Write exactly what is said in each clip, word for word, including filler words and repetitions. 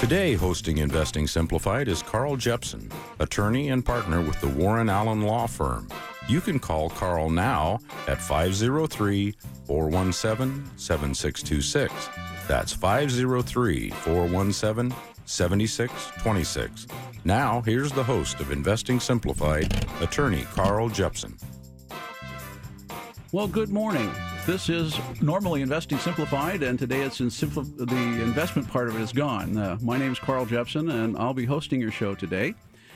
Today, hosting Investing Simplified is Carl Jepson, attorney and partner with the Warren Allen Law Firm. You can call Carl now at five oh three, four one seven, seven six two six. That's five oh three, four one seven, seven six two six. Now, here's the host of Investing Simplified, attorney Carl Jepson. Well, good morning. This is normally Investing Simplified, and today it's in simpli- the investment part of it is gone. Uh, my name is Carl Jepson, and I'll be hosting your show today.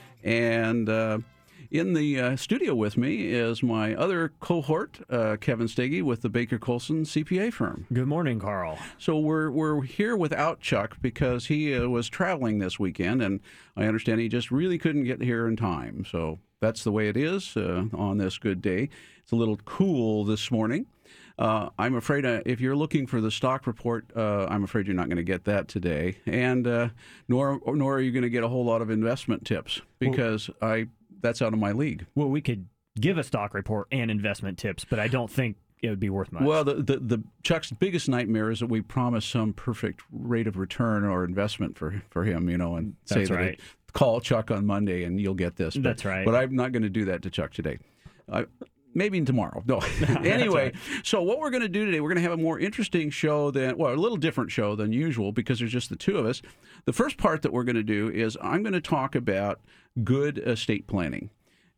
And uh, in the uh, studio with me is my other cohort, uh, Kevin Steggy, with the Baker Colson C P A firm. Good morning, Carl. So we're we're here without Chuck because he uh, was traveling this weekend, and I understand he just really couldn't get here in time. So that's the way it is uh, on this good day. It's a little cool this morning. Uh, I'm afraid uh, if you're looking for the stock report, uh, I'm afraid you're not going to get that today, and uh, nor nor are you going to get a whole lot of investment tips because well, I that's out of my league. Well, we could give a stock report and investment tips, but I don't think it would be worth much. Well, the, the, the Chuck's biggest nightmare is that we promise some perfect rate of return or investment for for him, you know, and say that's that right. it, call Chuck on Monday and you'll get this. But, that's right. But I'm not going to do that to Chuck today. I, Maybe tomorrow. No. Anyway, right. So what we're going to do today, we're going to have a more interesting show than, well, a little different show than usual because there's just the two of us. The first part that we're going to do is I'm going to talk about good estate planning.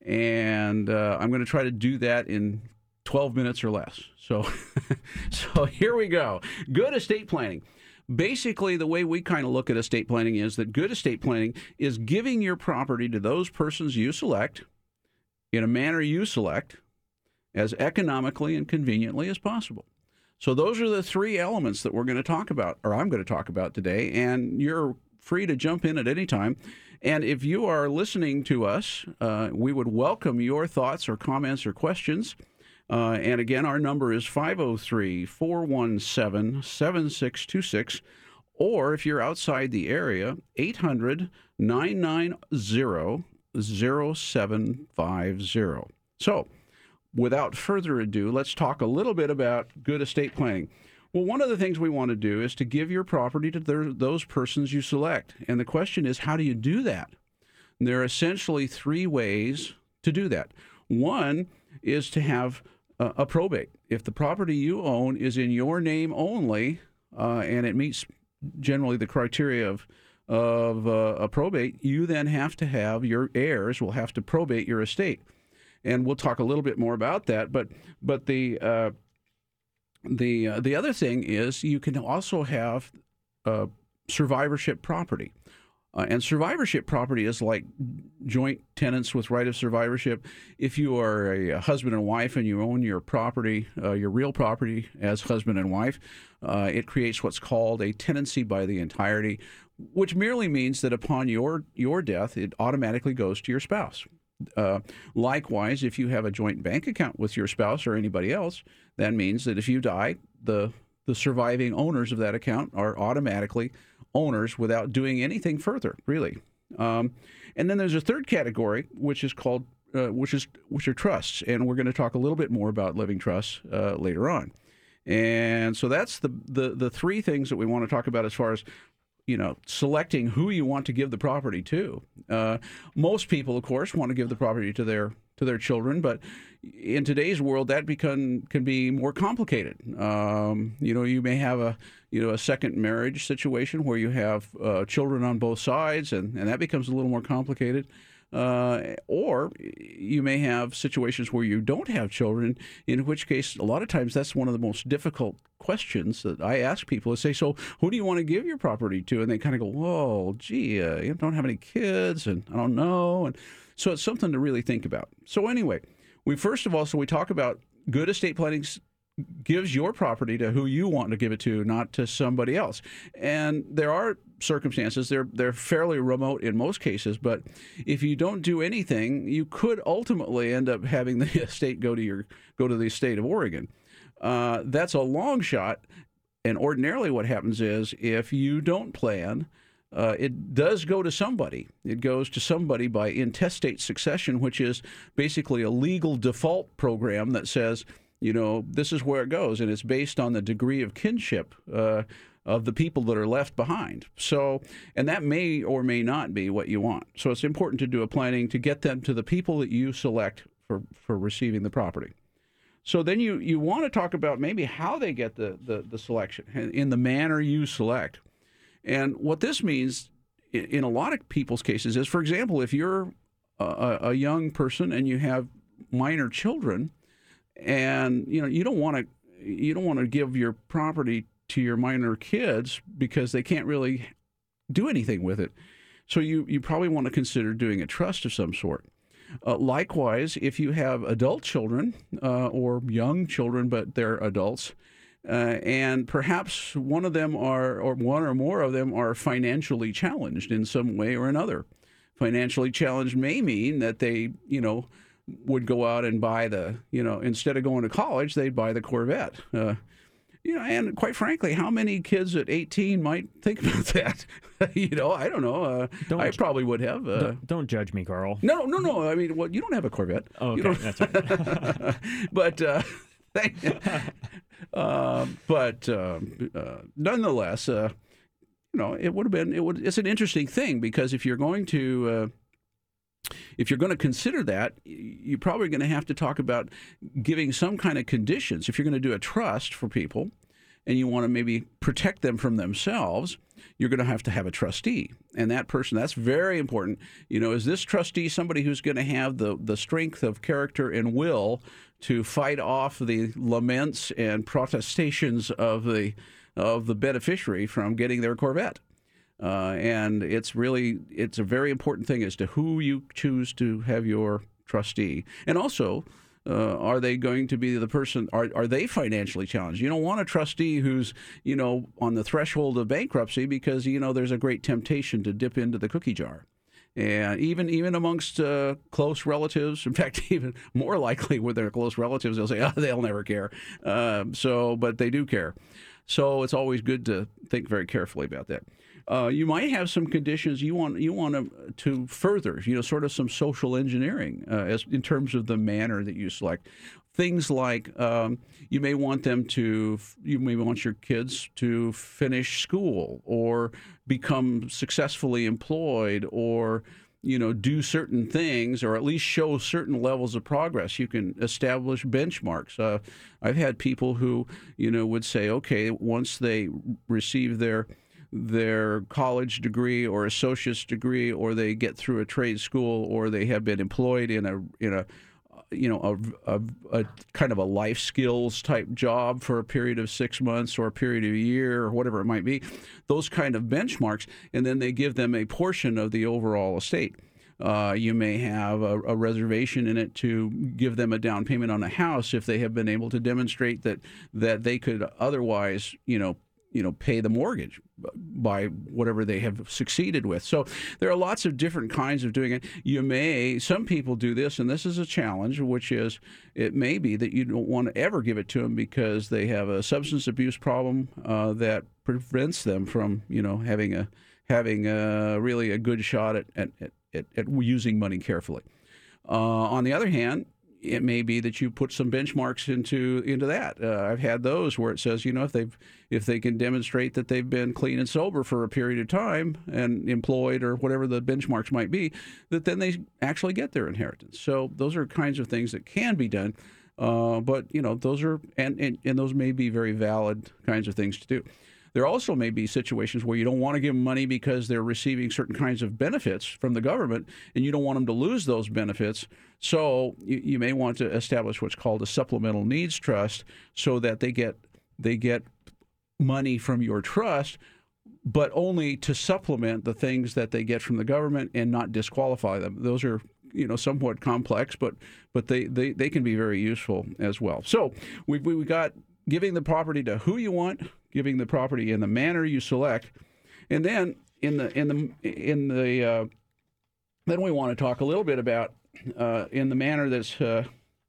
And uh, I'm going to try to do that in twelve minutes or less. So, so here we go. Good estate planning. Basically, the way we kind of look at estate planning is that good estate planning is giving your property to those persons you select in a manner you select, as economically and conveniently as possible. So those are the three elements that we're going to talk about, or I'm going to talk about today, and you're free to jump in at any time. And if you are listening to us, uh, we would welcome your thoughts or comments or questions. Uh, and again, our number is five oh three, four one seven, seven six two six, or if you're outside the area, eight hundred, nine nine zero, zero seven five zero. So, without further ado, let's talk a little bit about good estate planning. Well, one of the things we want to do is to give your property to their, those persons you select. And the question is, how do you do that? And there are essentially three ways to do that. One is to have a, a probate. If the property you own is in your name only, uh, and it meets generally the criteria of of uh, a probate, you then have to have your heirs will have to probate your estate. And we'll talk a little bit more about that. But but the uh, the uh, the other thing is you can also have uh, survivorship property, uh, and survivorship property is like joint tenants with right of survivorship. If you are a husband and wife and you own your property, uh, your real property as husband and wife, uh, it creates what's called a tenancy by the entirety, which merely means that upon your your death, it automatically goes to your spouse. Uh, likewise, if you have a joint bank account with your spouse or anybody else, that means that if you die, the the surviving owners of that account are automatically owners without doing anything further, really. Um, and then there's a third category, which is called uh, which is which are trusts, and we're going to talk a little bit more about living trusts uh, later on. And so that's the, the the three things that we want to talk about as far as, you know, selecting who you want to give the property to. Uh, most people, of course, want to give the property to their to their children, but in today's world, that become can be more complicated. Um, you know, you may have a you know a second marriage situation where you have uh, children on both sides, and, and that becomes a little more complicated. Uh, or you may have situations where you don't have children, in which case, a lot of times, that's one of the most difficult questions that I ask people is say, so who do you want to give your property to? And they kind of go, whoa, gee, uh, you don't have any kids, and I don't know. And so it's something to really think about. So anyway, we first of all, so we talk about good estate planning gives your property to who you want to give it to, not to somebody else. And there are circumstances, they're they're fairly remote in most cases, but if you don't do anything, you could ultimately end up having the estate go to your go to the state of Oregon. Uh, that's a long shot, and ordinarily what happens is if you don't plan, Uh, it does go to somebody. It goes to somebody by intestate succession, which is basically a legal default program that says you know, this is where it goes, and it's based on the degree of kinship uh, of the people that are left behind. So, and that may or may not be what you want. So it's important to do a planning to get them to the people that you select for, for receiving the property. So then you, you want to talk about maybe how they get the, the, the selection in the manner you select. And what this means in, in a lot of people's cases is, for example, if you're a, a young person and you have minor children, and you know you don't want to you don't want to give your property to your minor kids because they can't really do anything with it. So you, you probably want to consider doing a trust of some sort. Uh, likewise, if you have adult children uh, or young children, but they're adults, uh, and perhaps one of them are, or one or more of them are financially challenged in some way or another. Financially challenged may mean that they, you know, would go out and buy the, you know, instead of going to college, they'd buy the Corvette. Uh, you know, and quite frankly, how many kids at eighteen might think about that? you know, I don't know. Uh, don't, I probably would have. Uh, don't, don't judge me, Carl. No, no, no. I mean, well, you don't have a Corvette. Oh, okay, that's right. but, uh, uh, but uh, uh, nonetheless, uh, you know, it would have been. It would. It's an interesting thing because if you're going to. Uh, If you're going to consider that, you're probably going to have to talk about giving some kind of conditions. If you're going to do a trust for people and you want to maybe protect them from themselves, you're going to have to have a trustee. And that person, that's very important. You know, is this trustee somebody who's going to have the, the strength of character and will to fight off the laments and protestations of the of the beneficiary from getting their Corvette? Uh, and it's really, it's a very important thing as to who you choose to have your trustee. And also, uh, are they going to be the person, are, are they financially challenged? You don't want a trustee who's, you know, on the threshold of bankruptcy because, you know, there's a great temptation to dip into the cookie jar. And even even amongst uh, close relatives, in fact, even more likely with their close relatives, they'll say, oh, they'll never care. Uh, so, but they do care. So it's always good to think very carefully about that. Uh, you might have some conditions you want you want to, to further, you know, sort of some social engineering uh, as in terms of the manner that you select. Things like um, you may want them to, you may want your kids to finish school or become successfully employed or, you know, do certain things or at least show certain levels of progress. You can establish benchmarks. Uh, I've had people who, you know, would say, okay, once they receive their their college degree or associate's degree, or they get through a trade school, or they have been employed in a in a you know a, a, a kind of a life skills type job for a period of six months or a period of a year or whatever it might be, those kind of benchmarks, and then they give them a portion of the overall estate. Uh, you may have a, a reservation in it to give them a down payment on a house if they have been able to demonstrate that that they could otherwise, you know, you know, pay the mortgage by whatever they have succeeded with. So there are lots of different kinds of doing it. You may, some people do this, and this is a challenge, which is it may be that you don't want to ever give it to them because they have a substance abuse problem uh, that prevents them from, you know, having a having a, really a good shot at at, at, at using money carefully. Uh, on the other hand, it may be that you put some benchmarks into into that. Uh, I've had those where it says, you know, if they've if they can demonstrate that they've been clean and sober for a period of time and employed or whatever the benchmarks might be, that then they actually get their inheritance. So those are kinds of things that can be done. Uh, but you know, those are and, and and those may be very valid kinds of things to do. There also may be situations where you don't want to give them money because they're receiving certain kinds of benefits from the government, and you don't want them to lose those benefits. So you, you may want to establish what's called a supplemental needs trust, so that they get they get money from your trust, but only to supplement the things that they get from the government and not disqualify them. Those are, you know, somewhat complex, but but they, they, they can be very useful as well. So we we got giving the property to who you want, giving the property in the manner you select, and then in the in the in the uh, then we want to talk a little bit about uh, in the manner that's uh,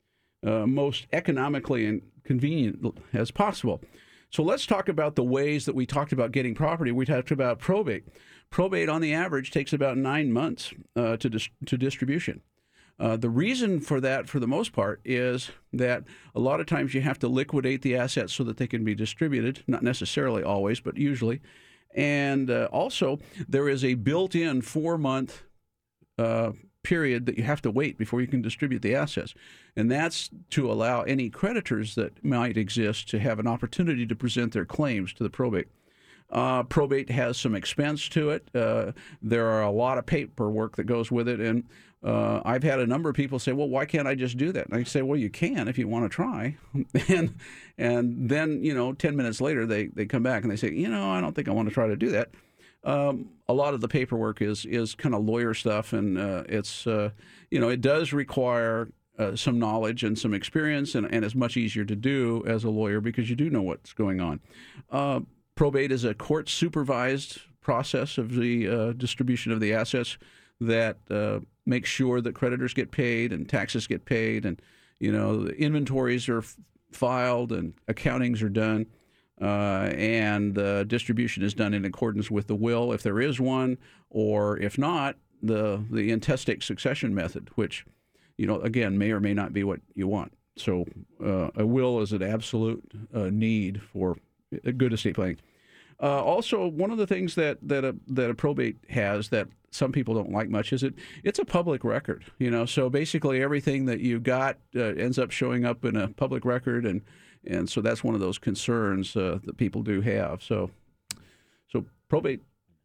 uh, most economically and convenient as possible. So let's talk about the ways that we talked about getting property. We talked about probate. Probate, on the average, takes about nine months uh, to dis- to distribution. Uh, the reason for that, for the most part, is that a lot of times you have to liquidate the assets so that they can be distributed, not necessarily always, but usually. And uh, also, there is a built-in four-month uh, period that you have to wait before you can distribute the assets. And that's to allow any creditors that might exist to have an opportunity to present their claims to the probate. Uh, probate has some expense to it. Uh, there are a lot of paperwork that goes with it. And uh, I've had a number of people say, well, why can't I just do that? And I say, well, you can if you want to try. and and then, you know, ten minutes later, they, they come back and they say, you know, I don't think I want to try to do that. Um, a lot of the paperwork is is kind of lawyer stuff, and uh, it's, uh, you know, it does require uh, some knowledge and some experience, and, and it's much easier to do as a lawyer because you do know what's going on. Uh, Probate is a court-supervised process of the uh, distribution of the assets that uh, makes sure that creditors get paid and taxes get paid, and you know the inventories are f- filed and accountings are done, uh, and the distribution is done in accordance with the will, if there is one, or if not, the the intestate succession method, which you know again may or may not be what you want. So uh, a will is an absolute uh, need for a good estate planning. Uh, also, one of the things that that a, that a probate has that some people don't like much is it it's a public record. You know, so basically everything that you got uh, ends up showing up in a public record, and and so that's one of those concerns uh, that people do have. So, so probate.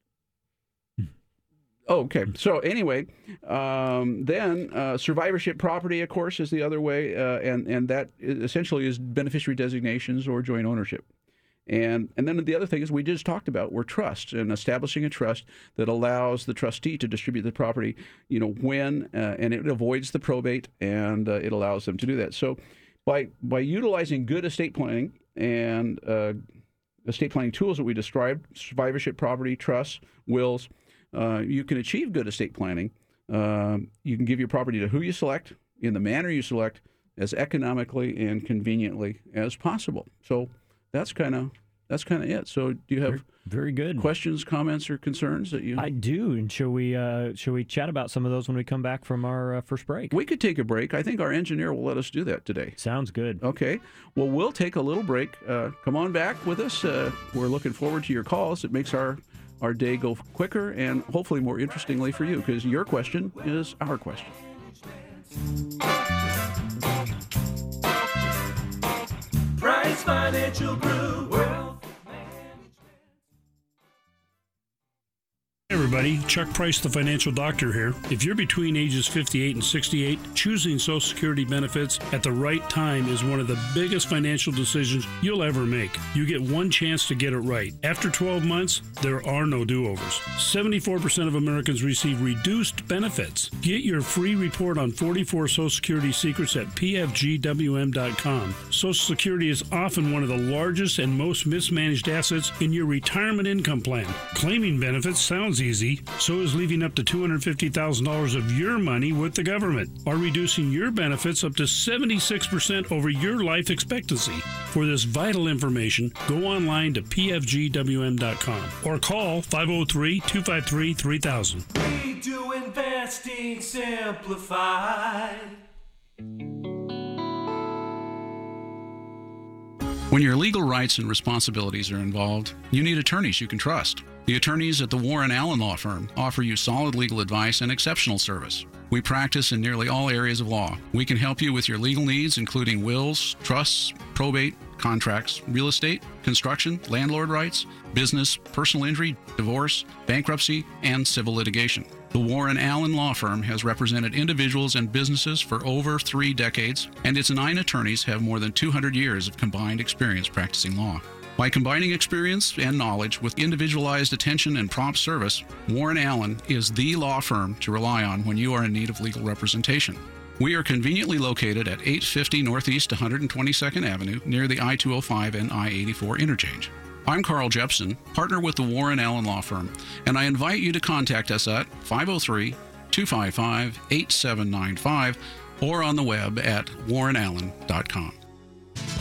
Oh, okay. So anyway, um, then uh, survivorship property, of course, is the other way, uh, and and that essentially is beneficiary designations or joint ownership. And and then the other thing is we just talked about were trusts and establishing a trust that allows the trustee to distribute the property, you know, when uh, and it avoids the probate, and uh, it allows them to do that. So by by utilizing good estate planning and uh, estate planning tools that we described, survivorship property, trusts, wills, uh, you can achieve good estate planning. Uh, you can give your property to who you select in the manner you select as economically and conveniently as possible. So that's kind of that's kind of it. So do you have very, very good questions, comments, or concerns that you? I do. And shall we uh, shall we chat about some of those when we come back from our uh, first break? We could take a break. I think our engineer will let us do that today. Sounds good. Okay. Well, we'll take a little break. Uh, come on back with us. Uh, we're looking forward to your calls. It makes our our day go quicker and hopefully more interestingly for you, because your question is our question. Price Financial Group. Wealth Management. Hey everybody, Chuck Price, the Financial Doctor here. If you're between ages fifty-eight and sixty-eight, choosing Social Security benefits at the right time is one of the biggest financial decisions you'll ever make. You get one chance to get it right. After twelve months, there are no do-overs. seventy-four percent of Americans receive reduced benefits. Get your free report on forty-four Social Security secrets at P F G W M dot com. Social Security is often one of the largest and most mismanaged assets in your retirement income plan. Claiming benefits sounds easy, so is leaving up to two hundred fifty thousand dollars of your money with the government, or reducing your benefits up to seventy-six percent over your life expectancy. For this vital information, go online to P F G W M dot com or call five oh three, two five three, three thousand. We do investing simplified. When your legal rights and responsibilities are involved, you need attorneys you can trust. The attorneys at the Warren Allen Law Firm offer you solid legal advice and exceptional service. We practice in nearly all areas of law. We can help you with your legal needs, including wills, trusts, probate, contracts, real estate, construction, landlord rights, business, personal injury, divorce, bankruptcy, and civil litigation. The Warren Allen Law Firm has represented individuals and businesses for over three decades, and its nine attorneys have more than two hundred years of combined experience practicing law. By combining experience and knowledge with individualized attention and prompt service, Warren Allen is the law firm to rely on when you are in need of legal representation. We are conveniently located at eight fifty Northeast one hundred twenty-second Avenue near the I two oh five and I eighty-four interchange. I'm Carl Jepson, partner with the Warren Allen Law Firm, and I invite you to contact us at five oh three, two five five, eight seven nine five or on the web at warren allen dot com.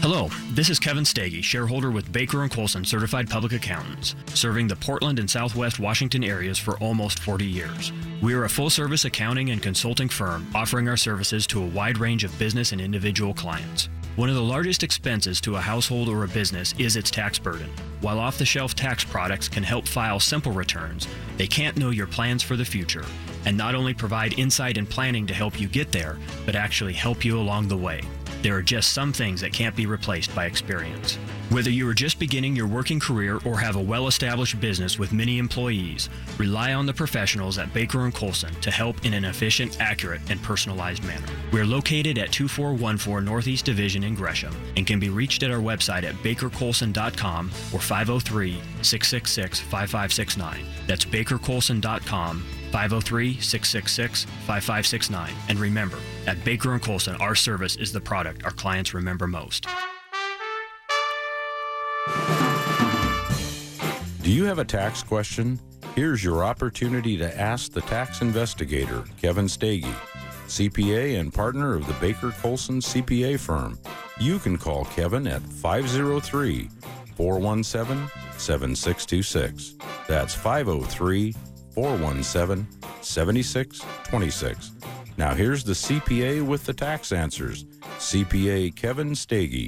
Hello, this is Kevin Stagey, shareholder with Baker and Colson Certified Public Accountants, serving the Portland and Southwest Washington areas for almost forty years. We are a full-service accounting and consulting firm offering our services to a wide range of business and individual clients. One of the largest expenses to a household or a business is its tax burden. While off-the-shelf tax products can help file simple returns, they can't know your plans for the future and not only provide insight and planning to help you get there, but actually help you along the way. There are just some things that can't be replaced by experience. Whether you are just beginning your working career or have a well-established business with many employees, rely on the professionals at Baker and Colson to help in an efficient, accurate, and personalized manner. We're located at two four one four Northeast Division in Gresham and can be reached at our website at baker colson dot com or five oh three, six six six, five five six nine. That's baker colson dot com, five oh three, six six six, five five six nine. And remember, at Baker and Colson, our service is the product our clients remember most. Do you have a tax question? Here's your opportunity to ask the tax investigator, Kevin Stagey, C P A and partner of the Baker Colson C P A firm. You can call Kevin at five oh three, four one seven, seven six two six. That's five oh three, four one seven, seven six two six. Now here's the C P A with the tax answers, C P A Kevin Stagey.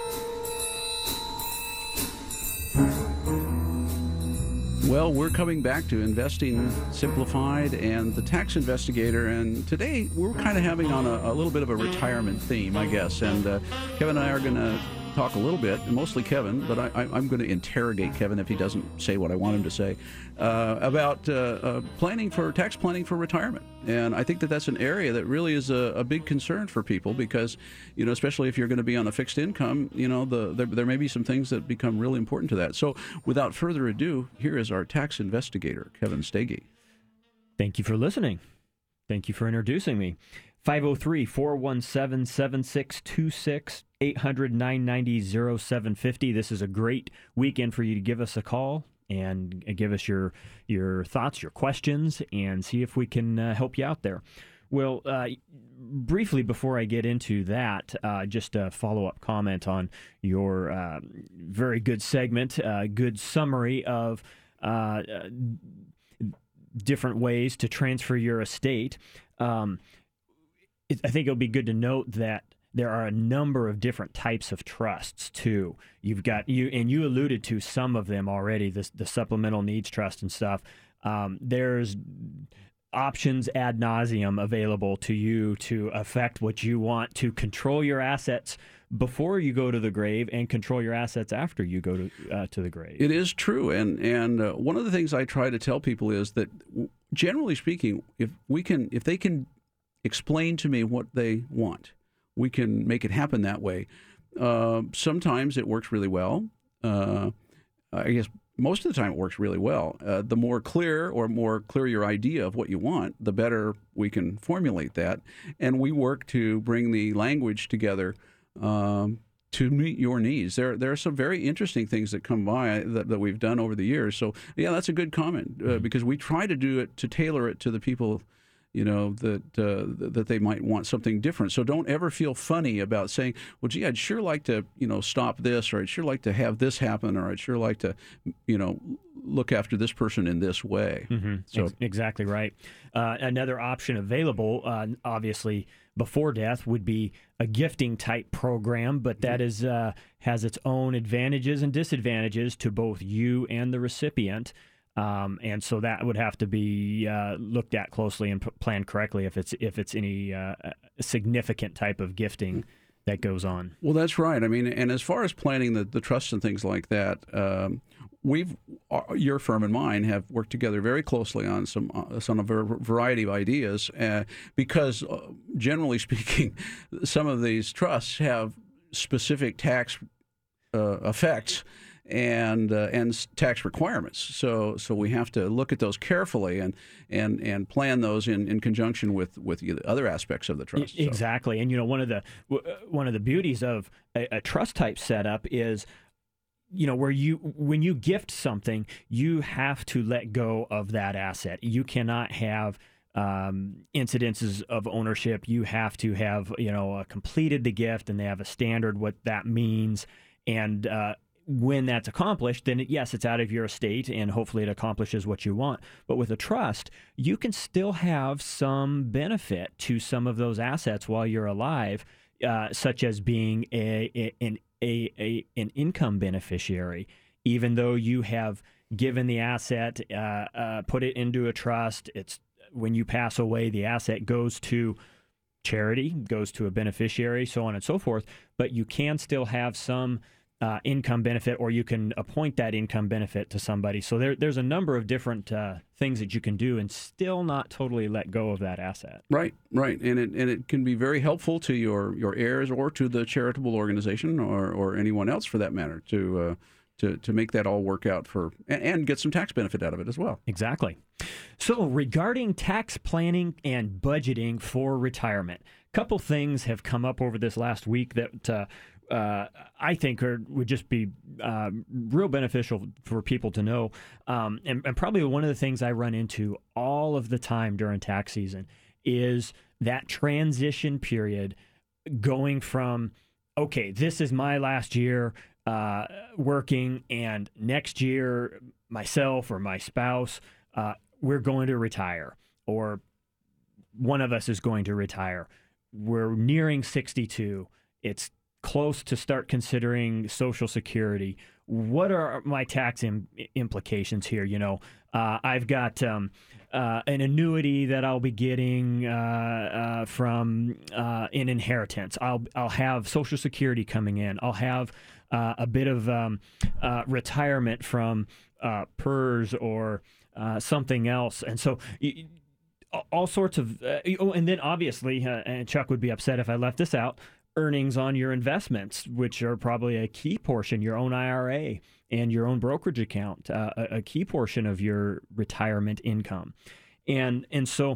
Well, we're coming back to Investing Simplified and the Tax Investigator, and today we're kind of having on a, a little bit of a retirement theme, I guess. And uh, Kevin and I are going to talk a little bit, mostly Kevin, but I, I, I'm going to interrogate Kevin if he doesn't say what I want him to say, uh, about uh, uh, planning for tax planning for retirement. And I think that that's an area that really is a, a big concern for people because, you know, especially if you're going to be on a fixed income, you know, the, there, there may be some things that become really important to that. So without further ado, here is our tax investigator, Kevin Stagey. Thank you for listening. Thank you for introducing me. five oh three, four one seven, seven six two six, eight hundred, nine ninety, oh seven fifty. This is a great weekend for you to give us a call and give us your your thoughts, your questions, and see if we can uh, help you out there. Well, uh, briefly before I get into that, uh, just a follow-up comment on your uh, very good segment, uh, good summary of uh, different ways to transfer your estate. Um, it, I think it'll be good to note that there are a number of different types of trusts too. You've got you, and you alluded to some of them already. This the supplemental needs trust and stuff. Um, there's options ad nauseum available to you to affect what you want to control your assets before you go to the grave and control your assets after you go to uh, to the grave. It is true, and and uh, one of the things I try to tell people is that, generally speaking, if we can, if they can explain to me what they want, we can make it happen that way. Uh, sometimes it works really well. Uh, I guess most of the time it works really well. Uh, the more clear or more clear your idea of what you want, the better we can formulate that. And we work to bring the language together um, to meet your needs. There, there are some very interesting things that come by that, that we've done over the years. So, yeah, that's a good comment uh, because we try to do it, to tailor it to the people, you know, that uh, that they might want something different. So don't ever feel funny about saying, well, gee, I'd sure like to, you know, stop this, or I'd sure like to have this happen, or I'd sure like to, you know, look after this person in this way. Mm-hmm. So Ex- exactly right. Uh, another option available, uh, obviously, before death would be a gifting type program, but that is uh, has its own advantages and disadvantages to both you and the recipient. Um, and so that would have to be uh, looked at closely and p- planned correctly if it's if it's any uh, significant type of gifting that goes on. Well, that's right. I mean, and as far as planning the, the trusts and things like that, um, we've uh, your firm and mine have worked together very closely on some uh, some of a variety of ideas uh, because, uh, generally speaking, some of these trusts have specific tax uh, effects and uh, and tax requirements. So so we have to look at those carefully and and, and plan those in, in conjunction with, with other aspects of the trust. So. Exactly. And you know, one of the one of the beauties of a, a trust type setup is, you know, where you when you gift something, you have to let go of that asset. You cannot have um, incidences of ownership. You have to have, you know, uh, completed the gift, and they have a standard what that means. And uh, when that's accomplished, then it, yes, it's out of your estate, and hopefully it accomplishes what you want. But with a trust, you can still have some benefit to some of those assets while you're alive, uh, such as being a, a an a, a an income beneficiary, even though you have given the asset, uh, uh, put it into a trust. It's when you pass away, the asset goes to charity, goes to a beneficiary, so on and so forth. But you can still have some uh, income benefit, or you can appoint that income benefit to somebody. So there, there's a number of different uh, things that you can do and still not totally let go of that asset. Right, right, and it and it can be very helpful to your, your heirs or to the charitable organization or, or anyone else for that matter to uh, to to make that all work out for and, and get some tax benefit out of it as well. Exactly. So regarding tax planning and budgeting for retirement, a couple things have come up over this last week that uh, uh, I think are, would just be uh, real beneficial for people to know. Um, and, and probably one of the things I run into all of the time during tax season is that transition period going from, okay, this is my last year uh, working, and next year myself or my spouse, uh, we're going to retire, or one of us is going to retire. We're nearing sixty-two. It's close to start considering Social Security. What are my tax im- implications here? You know, uh, I've got um, uh, an annuity that I'll be getting uh, uh, from uh, an inheritance. I'll I'll have Social Security coming in. I'll have uh, a bit of um, uh, retirement from uh, P E R S or uh, something else, and so. Y- all sorts of, uh, oh, and then obviously, uh, and Chuck would be upset if I left this out, earnings on your investments, which are probably a key portion, your own I R A and your own brokerage account, uh, a, a key portion of your retirement income. And and so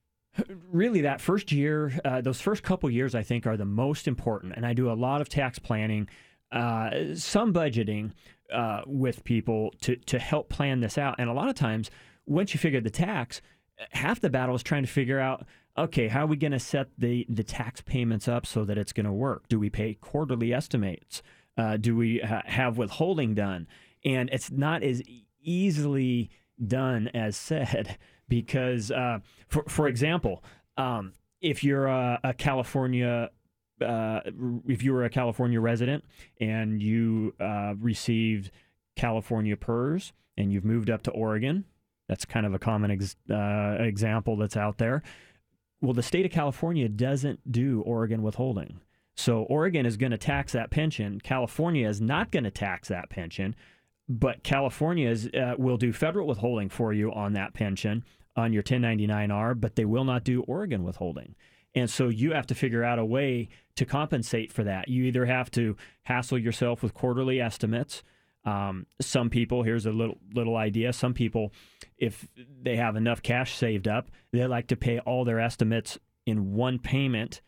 really that first year, uh, those first couple years, I think, are the most important. And I do a lot of tax planning, uh, some budgeting uh, with people to, to help plan this out. And a lot of times, once you figure the tax, half the battle is trying to figure out, okay, how are we going to set the, the tax payments up so that it's going to work? Do we pay quarterly estimates? Uh, do we ha- have withholding done? And it's not as easily done as said because, uh, for, for example, um, if you're a, a California uh, if you were a California resident and you uh, received California P E R S and you've moved up to Oregon, that's kind of a common ex- uh, example that's out there. Well, the state of California doesn't do Oregon withholding. So Oregon is going to tax that pension. California is not going to tax that pension, but California is, uh, will do federal withholding for you on that pension on your ten ninety-nine R, but they will not do Oregon withholding. And so you have to figure out a way to compensate for that. You either have to hassle yourself with quarterly estimates. Um, some people, here's a little little idea, some people, if they have enough cash saved up, they like to pay all their estimates in one payment,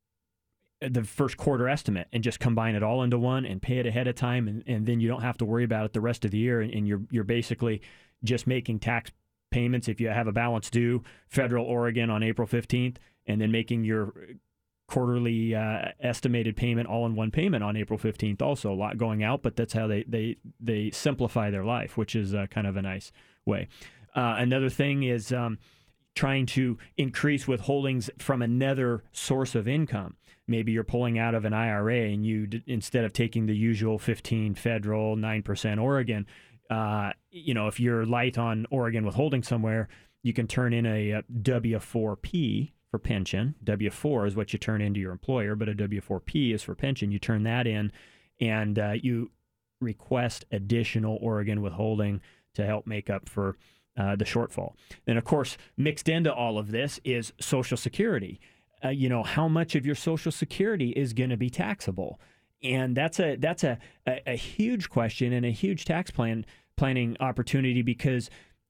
the first quarter estimate, and just combine it all into one and pay it ahead of time, and, and then you don't have to worry about it the rest of the year, and, and you're you're basically just making tax payments if you have a balance due, federal Oregon on April fifteenth, and then making your quarterly uh, estimated payment all in one payment on April fifteenth. Also a lot going out, but that's how they they they simplify their life, which is uh, kind of a nice way. Uh, another thing is um, trying to increase withholdings from another source of income. Maybe you're pulling out of an I R A and you, instead of taking the usual fifteen federal, nine percent Oregon, uh, you know, if you're light on Oregon withholding somewhere, you can turn in a, a W four P for pension. W four is what you turn into your employer, but a W four P is for pension. You turn that in, and uh, you request additional Oregon withholding to help make up for uh, the shortfall. Then, of course, mixed into all of this is Social Security. Uh, you know, how much of your Social Security is going to be taxable? And that's a that's a, a, a huge question and a huge tax plan planning opportunity, because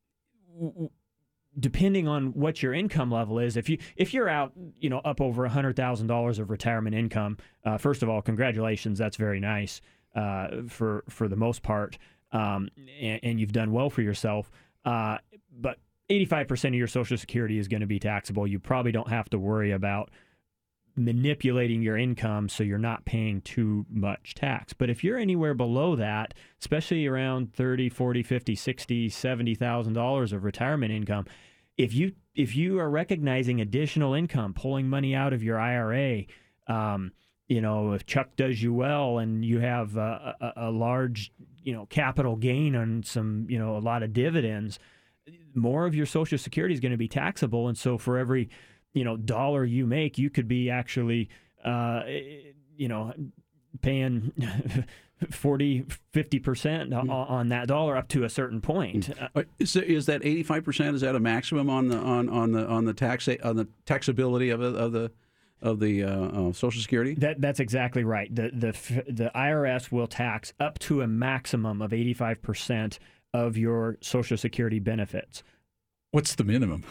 w- depending on what your income level is, if you if you're out, you know, up over a hundred thousand dollars of retirement income, uh, first of all, congratulations, that's very nice uh, for for the most part, um, and, and you've done well for yourself. Uh, but eighty-five percent of your Social Security is going to be taxable. You probably don't have to worry about manipulating your income so you're not paying too much tax. But if you're anywhere below that, especially around thirty, forty, fifty, sixty, seventy thousand dollars of retirement income, if you if you are recognizing additional income, pulling money out of your I R A, um, you know, if Chuck does you well and you have a, a, a large, you know, capital gain on some, you know, a lot of dividends, more of your Social Security is going to be taxable. And so for every, you know, dollar you make, you could be actually, uh, you know, paying forty, fifty percent on, on that dollar up to a certain point. Uh, is, is that eighty-five percent? Is that a maximum on the on, on the on the tax on the taxability of the of the of the uh, uh, Social Security? That that's exactly right. The the the I R S will tax up to a maximum of eighty-five percent of your Social Security benefits. What's the minimum?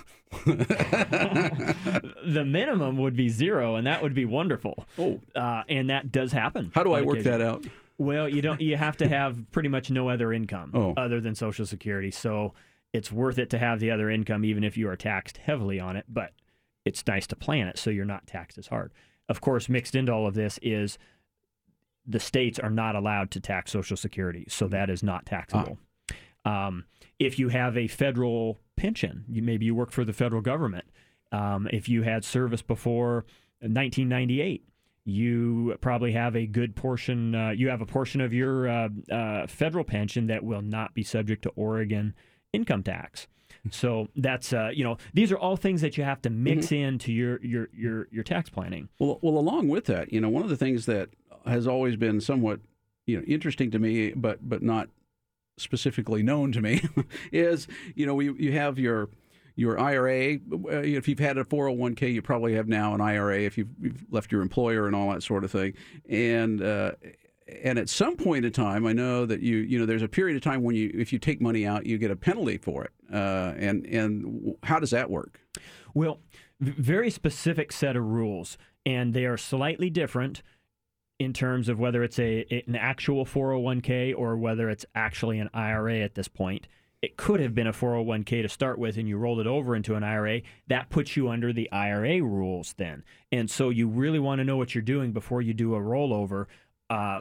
The minimum would be zero, and that would be wonderful. Oh, uh, and that does happen. How do I work occasion. that out? Well, you don't. You have to have pretty much no other income oh. other than Social Security. So it's worth it to have the other income, even if you are taxed heavily on it. But it's nice to plan it so you're not taxed as hard. Of course, mixed into all of this is the states are not allowed to tax Social Security, so that is not taxable. Ah. Um, if you have a federal pension, you maybe you work for the federal government. Um, if you had service before nineteen ninety-eight, you probably have a good portion. Uh, you have a portion of your uh, uh, federal pension that will not be subject to Oregon income tax. So that's uh, you know, these are all things that you have to mix mm-hmm. into your, your your your tax planning. Well, well, along with that, you know, one of the things that has always been somewhat, you know, interesting to me, but but not specifically known to me, is, you know, we, you have your your I R A. If you've had a four oh one k, you probably have now an I R A if you've, you've left your employer and all that sort of thing. And uh, and at some point in time, I know that you you know there's a period of time when you if you take money out, you get a penalty for it. Uh, and and how does that work? Well, very specific set of rules, and they are slightly different in terms of whether it's a an actual four oh one k or whether it's actually an I R A at this point. It could have been a four oh one k to start with, and you rolled it over into an I R A. That puts you under the I R A rules then. And so you really want to know what you're doing before you do a rollover uh,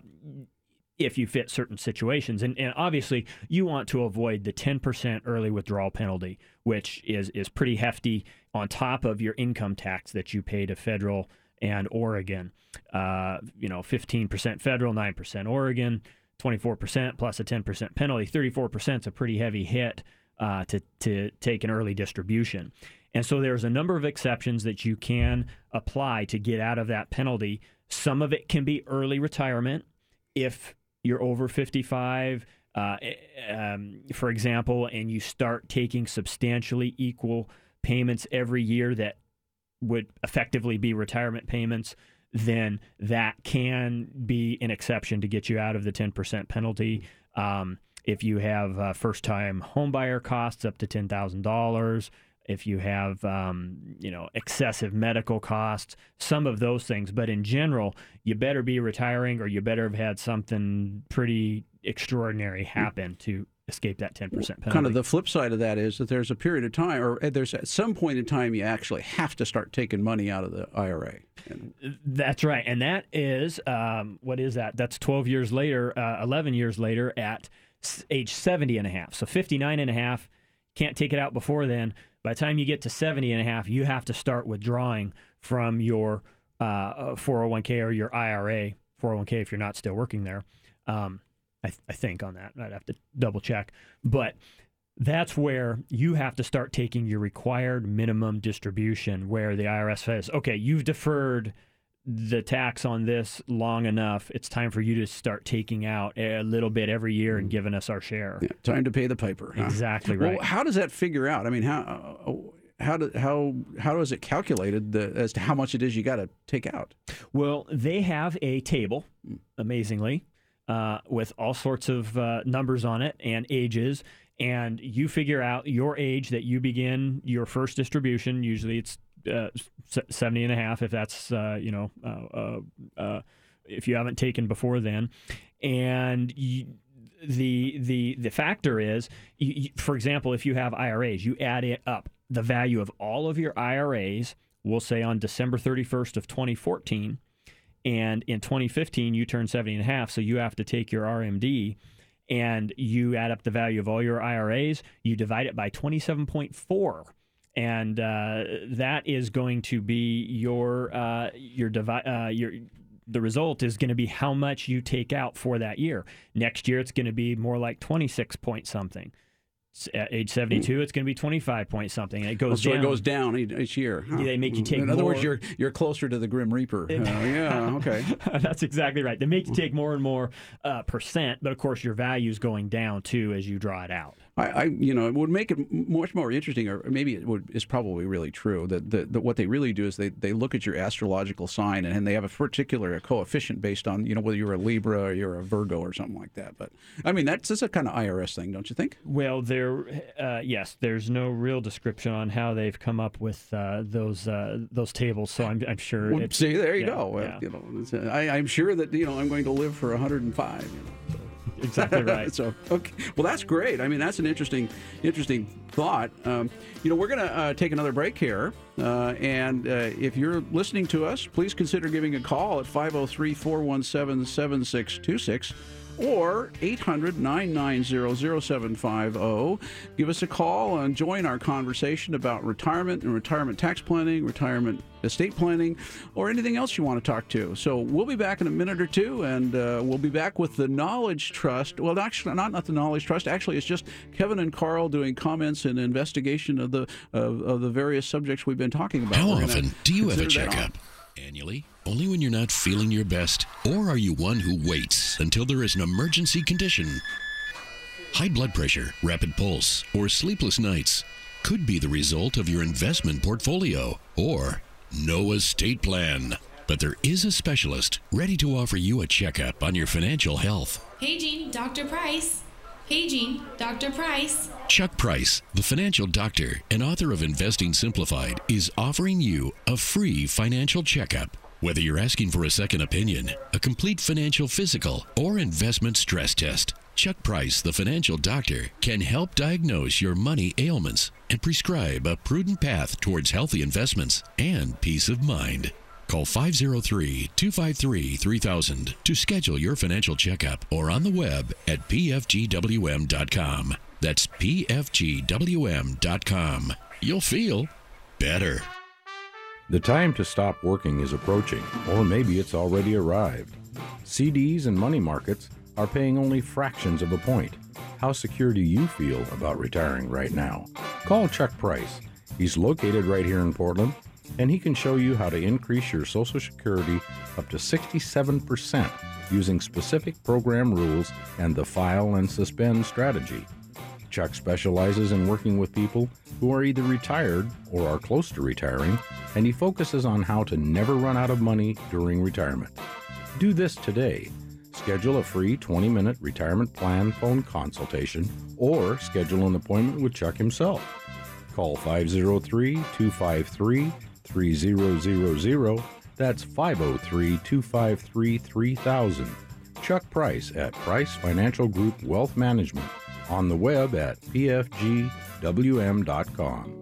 if you fit certain situations. And, and obviously, you want to avoid the ten percent early withdrawal penalty, which is, is pretty hefty on top of your income tax that you pay to federal and Oregon. Uh, you know, fifteen percent federal, nine percent Oregon, twenty-four percent plus a ten percent penalty. thirty-four percent is a pretty heavy hit uh, to, to take an early distribution. And so there's a number of exceptions that you can apply to get out of that penalty. Some of it can be early retirement if you're over fifty-five, uh, um, for example, and you start taking substantially equal payments every year that would effectively be retirement payments, then that can be an exception to get you out of the ten percent penalty. Um, if you have uh, first-time homebuyer costs up to ten thousand dollars, if you have um, you know excessive medical costs, some of those things. But in general, you better be retiring or you better have had something pretty extraordinary happen to escape that ten percent penalty. Kind of the flip side of that is that there's a period of time, or there's at some point in time, you actually have to start taking money out of the I R A. And that's right. And that is, um, what is that? That's twelve years later, uh, eleven years later at age seventy and a half. So fifty-nine and a half, can't take it out before then. By the time you get to seventy and a half, you have to start withdrawing from your uh, four oh one k or your I R A, four oh one k if you're not still working there. Um, I, th- I think on that. I'd have to double check. But that's where you have to start taking your required minimum distribution, where the I R S says, okay, you've deferred the tax on this long enough. It's time for you to start taking out a little bit every year and giving us our share. Yeah, time to pay the piper. Huh? Exactly right. Well, how does that figure out? I mean, how uh, how do, how how is it calculated the, as to how much it is you got to take out? Well, they have a table, amazingly, uh, with all sorts of uh, numbers on it and ages, and you figure out your age that you begin your first distribution. Usually it's uh, seventy and a half if that's, uh, you know, uh, uh, uh, if you haven't taken before then. And you, the the the factor is, you, you, for example, if you have I R As, you add it up the value of all of your I R As. We'll say on December thirty-first of twenty fourteen, and in twenty fifteen you turn seventy and a half, so you have to take your R M D and you add up the value of all your I R As. You divide it by twenty-seven point four. And uh, that is going to be your uh, your divi- uh, your the result is going to be how much you take out for that year. Next year, it's going to be more like twenty-six point something. At age seventy-two, it's going to be twenty-five point something. And it goes oh, so down. it goes down each year. Huh? They make you take In more. other words, you're you're closer to the Grim Reaper. Uh, yeah, okay. That's exactly right. They make you take more and more uh, percent, but of course your value is going down too as you draw it out. I, I, you know, it would make it much more interesting, or maybe it would is probably really true that, that, that what they really do is they, they look at your astrological sign and, and they have a particular coefficient based on, you know, whether you're a Libra or you're a Virgo or something like that. But I mean, that's, that's a kind of I R S thing, don't you think? Well, there, uh, yes, there's no real description on how they've come up with uh, those uh, those tables, so I'm, I'm sure. Well, it's, see, there you yeah, go. Yeah. Uh, you know, it's, uh, I, I'm sure that you know I'm going to live for one hundred five. You know, so. Exactly right. So, okay. Well, that's great. I mean, that's an interesting, interesting thought. Um, you know, we're going to uh, take another break here. Uh, and uh, if you're listening to us, please consider giving a call at five oh three, four one seven, seven six two six or eight hundred, nine nine zero, zero seven five zero. Give us a call and join our conversation about retirement and retirement tax planning, retirement estate planning, or anything else you want to talk to. So we'll be back in a minute or two, and uh, we'll be back with the Knowledge Trust. Well, actually, not, not the Knowledge Trust. Actually, it's just Kevin and Carl doing comments and investigation of the of, of the various subjects we've been talking about. How We're often do you have a consider that checkup? Annually? Only when you're not feeling your best? Or are you one who waits until there is an emergency condition? High blood pressure, rapid pulse, or sleepless nights could be the result of your investment portfolio or no estate plan. But there is a specialist ready to offer you a checkup on your financial health. Hey, Gene, Doctor Price. Hey, Gene, Doctor Price. Chuck Price, the financial doctor and author of Investing Simplified, is offering you a free financial checkup. Whether you're asking for a second opinion, a complete financial physical, or investment stress test, Chuck Price, the financial doctor, can help diagnose your money ailments and prescribe a prudent path towards healthy investments and peace of mind. Call five oh three, two five three, three thousand to schedule your financial checkup or on the web at p f g w m dot com. That's p f g w m dot com. You'll feel better. The time to stop working is approaching, or maybe it's already arrived. C Ds and money markets are paying only fractions of a point. How secure do you feel about retiring right now? Call Chuck Price. He's located right here in Portland, and he can show you how to increase your Social Security up to sixty-seven percent using specific program rules and the file and suspend strategy. Chuck specializes in working with people who are either retired or are close to retiring, and he focuses on how to never run out of money during retirement. Do this today. Schedule a free twenty-minute retirement plan phone consultation or schedule an appointment with Chuck himself. Call five oh three, two five three, three zero zero zero. That's five oh three, two five three, three thousand. Chuck Price at Price Financial Group Wealth Management. On the web at p f g w m dot com.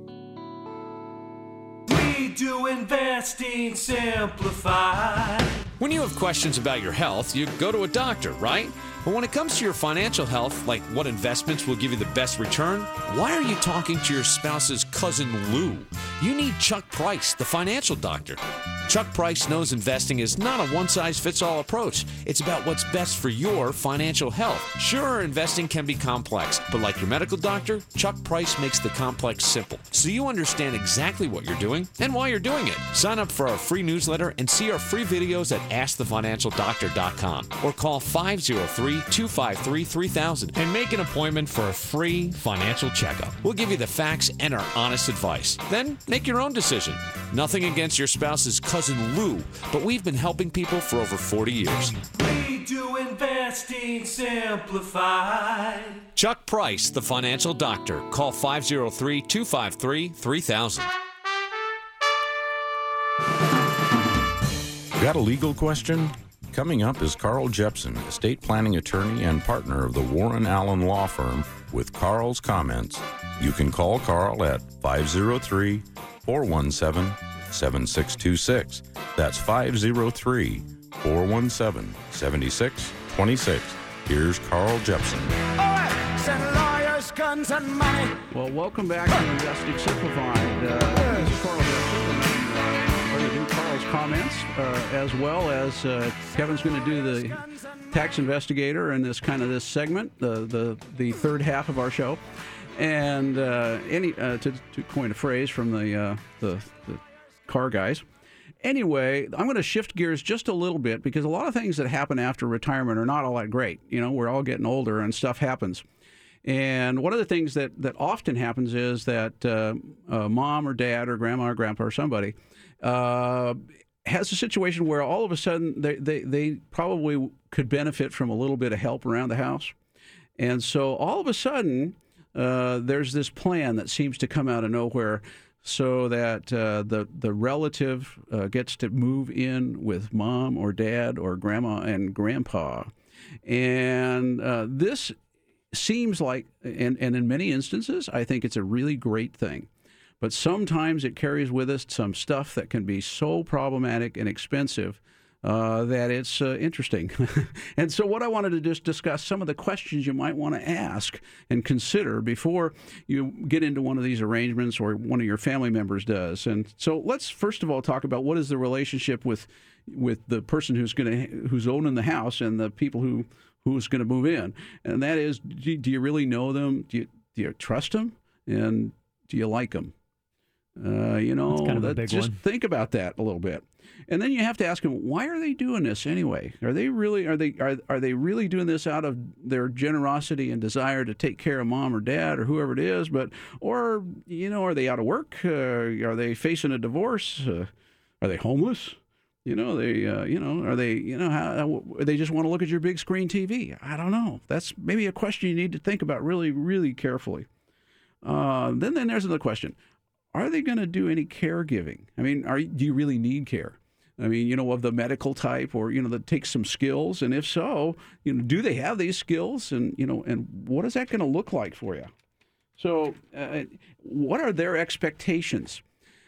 We do Investing Simplified. When you have questions about your health, you go to a doctor, right? But when it comes to your financial health, like what investments will give you the best return, why are you talking to your spouse's cousin Lou? You need Chuck Price, the financial doctor. Chuck Price knows investing is not a one-size-fits-all approach. It's about what's best for your financial health. Sure, investing can be complex, but like your medical doctor, Chuck Price makes the complex simple, so you understand exactly what you're doing and why you're doing it. Sign up for our free newsletter and see our free videos at ask the financial doctor dot com or call five oh three, two five three, three thousand and make an appointment for a free financial checkup. We'll give you the facts and our honest advice. Then make your own decision. Nothing against your spouse's cousin Lou, but we've been helping people for over forty years. We do Investing Simplified. Chuck Price, the financial doctor. Call five oh three, two five three, three thousand. Got a legal question? Coming up is Carl Jepson, estate planning attorney and partner of the Warren Allen Law Firm, with Carl's comments. You can call Carl at five oh three, four one seven, seven six two six. That's five oh three, four one seven, seven six two six. Here's Carl Jepson. Send lawyers, guns, and money. Well, welcome back to Investing Simplified. Uh, this is Carl Jepson, and uh, we're going to do Carl's comments, uh, as well as uh, Kevin's going to do the tax investigator in this kind of this segment, the the, the third half of our show. And uh, any uh, to, to coin a phrase from the, uh, the the car guys. Anyway, I'm going to shift gears just a little bit because a lot of things that happen after retirement are not all that great. You know, we're all getting older and stuff happens. And one of the things that, that often happens is that uh, uh, mom or dad or grandma or grandpa or somebody uh, has a situation where all of a sudden they, they, they probably could benefit from a little bit of help around the house. And so all of a sudden, uh, there's this plan that seems to come out of nowhere so that uh, the, the relative uh, gets to move in with mom or dad or grandma and grandpa. And uh, this seems like, and, and in many instances, I think it's a really great thing. But sometimes it carries with us some stuff that can be so problematic and expensive uh, that it's uh, interesting. And so what I wanted to just discuss some of the questions you might want to ask and consider before you get into one of these arrangements or one of your family members does. And so let's first of all talk about what is the relationship with with the person who's going to who's owning the house and the people who who's going to move in. And that is, do, do you really know them? Do you, do you trust them? And do you like them? Uh, you know, That's kind of a that, big just one. think about that a little bit. And then you have to ask them, why are they doing this anyway? Are they really are they are are they really doing this out of their generosity and desire to take care of mom or dad or whoever it is? But or you know, are they out of work? Uh, are they facing a divorce? Uh, are they homeless? You know, they uh, you know are they you know how, how they just want to look at your big screen T V? I don't know. That's maybe a question you need to think about really really carefully. Uh, then then there's another question. Are they going to do any caregiving? I mean, are do you really need care? I mean, you know, of the medical type, or you know, that takes some skills, and if so, you know, do they have these skills, and you know, and what is that going to look like for you? So, uh, what are their expectations?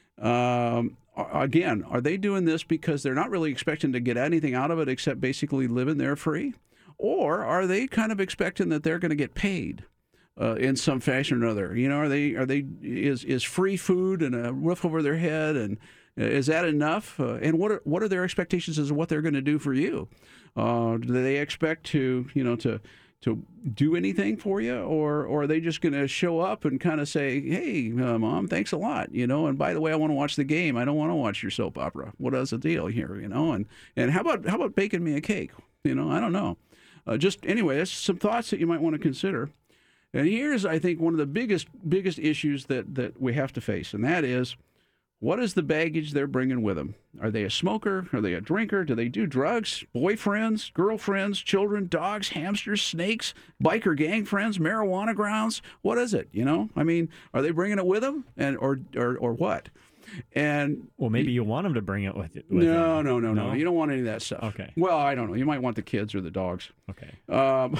Um, again, are they doing this because they're not really expecting to get anything out of it except basically living there free, or are they kind of expecting that they're going to get paid? Uh, in some fashion or another, you know, are they are they is is free food and a roof over their head, and is that enough? Uh, and what are what are their expectations as to what they're going to do for you? Uh, do they expect to you know to to do anything for you, or or are they just going to show up and kind of say, hey, uh, mom, thanks a lot, you know, and by the way, I want to watch the game. I don't want to watch your soap opera. What is the deal here, you know? And and how about how about baking me a cake? You know, I don't know. Uh, just anyway, that's some thoughts that you might want to consider. And here's, I think, one of the biggest biggest issues that, that we have to face, and that is, what is the baggage they're bringing with them? Are they a smoker? Are they a drinker? Do they do drugs? Boyfriends, girlfriends, children, dogs, hamsters, snakes, biker gang friends, marijuana grounds? What is it? You know, I mean, are they bringing it with them, and or or, or what? And well, maybe you want them to bring it with, it, with no, them. no, no, no, no. You don't want any of that stuff. Okay. Well, I don't know. You might want the kids or the dogs. Okay. Um,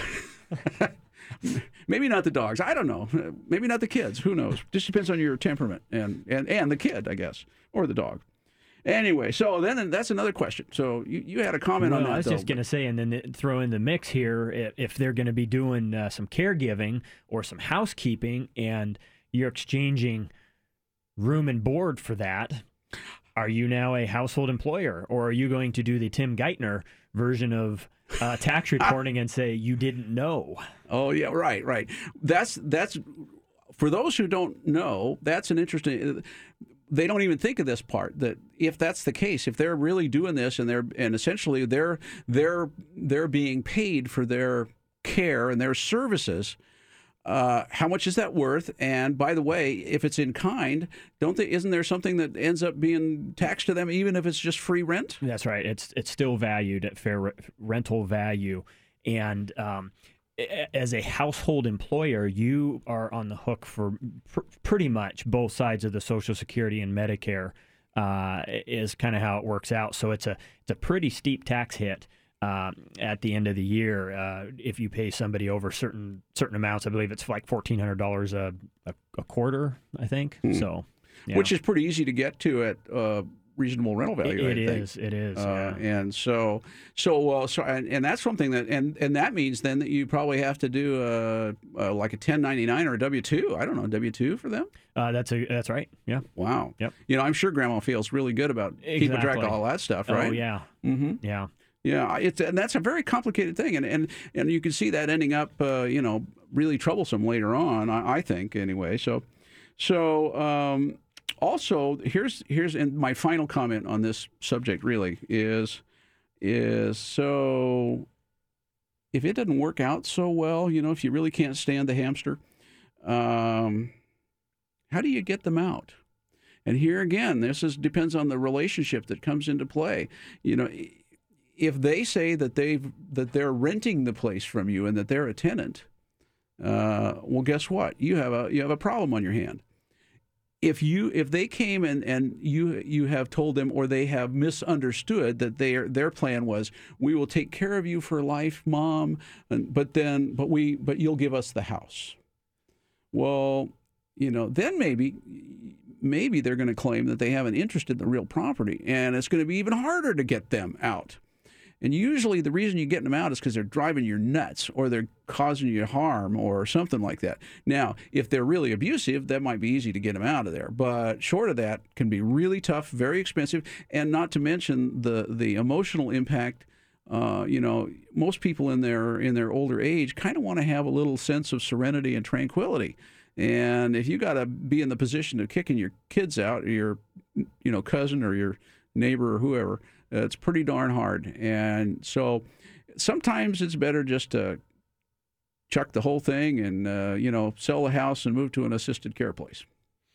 Maybe not the dogs. I don't know. Maybe not the kids. Who knows? Just depends on your temperament and, and, and the kid, I guess, or the dog. Anyway, so then that's another question. So you, you had a comment well, on that. I was though. just going to say, and then throw in the mix here, if they're going to be doing uh, some caregiving or some housekeeping, and you're exchanging room and board for that, are you now a household employer, or are you going to do the Tim Geithner version of uh, tax reporting and say you didn't know? Oh yeah, right, right. That's that's for those who don't know. That's an interesting. They don't even think of this part. That if that's the case, if they're really doing this, and they're and essentially they're they're they're being paid for their care and their services. Uh, how much is that worth? And by the way, if it's in kind, don't they? Isn't there something that ends up being taxed to them, even if it's just free rent? That's right. It's it's still valued at fair re- rental value, and um, as a household employer, you are on the hook for pr- pretty much both sides of the Social Security and Medicare. Uh, is kind of how it works out. So it's a it's a pretty steep tax hit. uh, at the end of the year, uh, if you pay somebody over certain certain amounts, I believe it's like fourteen hundred dollars a, a a quarter, I think. Hmm. So, yeah. Which is pretty easy to get to at uh, reasonable rental value. It, it I think. is. It is. Uh, yeah. And so, so, uh, so, and, and that's something that, and, and that means then that you probably have to do uh, uh, like a ten ninety-nine or a W two. I don't know, W two for them. Uh, that's a that's right. Yeah. Wow. Yep. You know, I'm sure Grandma feels really good about keeping track of Exactly. all that stuff, right? Oh yeah. Mm-hmm. Yeah. Yeah, it's and that's a very complicated thing, and and, and you can see that ending up, uh, you know, really troublesome later on. I, I think anyway. So, so um, also here's here's and my final comment on this subject really is is so if it doesn't work out so well, you know, if you really can't stand the hamster, um, how do you get them out? And here again, this is depends on the relationship that comes into play. You know. If they say that they've that they're renting the place from you and that they're a tenant, uh, well, guess what? You have a you have a problem on your hand. If you if they came and, and you you have told them or they have misunderstood that their their plan was we will take care of you for life, Mom, and, but then but we but you'll give us the house. Well, you know, then maybe. Maybe they're going to claim that they have an interest in the real property, and it's going to be even harder to get them out. And usually the reason you get them out is because they're driving you nuts or they're causing you harm or something like that. Now, if they're really abusive, that might be easy to get them out of there. But short of that, can be really tough, very expensive, and not to mention the, the emotional impact. Uh, you know, most people in their in their older age kind of want to have a little sense of serenity and tranquility. And if you got to be in the position of kicking your kids out, or your, you know, cousin or your neighbor or whoever, uh, it's pretty darn hard. And so sometimes it's better just to chuck the whole thing and, uh, you know, sell the house and move to an assisted care place.